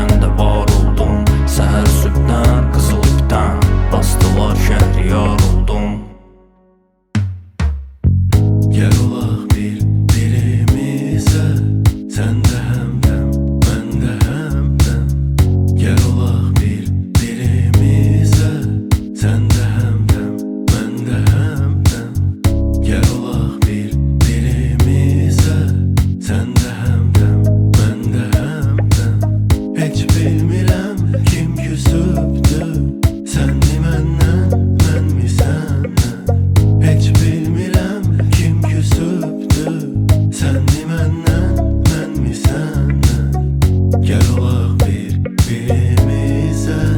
səndə var oldum. Səhər sübdən, qızıl ipdən bastılar şəhriyar oldum. Gel olaq birimizə, sən də həmdəm, mən də həmdəm. Gel olaq birimizə, sən də həmdəm, mən də həmdəm. Gel olaq birimizə, sən də həmdəm, mən də həmdəm. Heç bilmirəm kim küsübdü, səni məndən, mən mi səndən. Heç bilmirəm kim küsübdü, səni məndən, mən mi səndən. Gel olaq birimizə.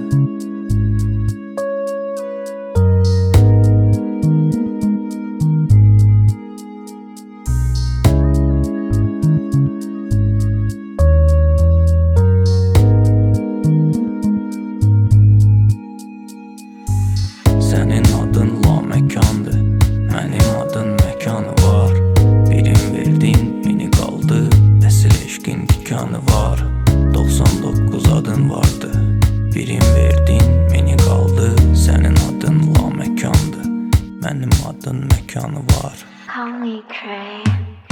Sənin adın laməkandır, mənim adın məkanı var. Birin verdin, mini qaldı, əsl eşqin tikanı var. 99 adın vardı, birin verdin, mini qaldı. Sənin adın laməkandır, mənim adın məkanı var. Call me Cray.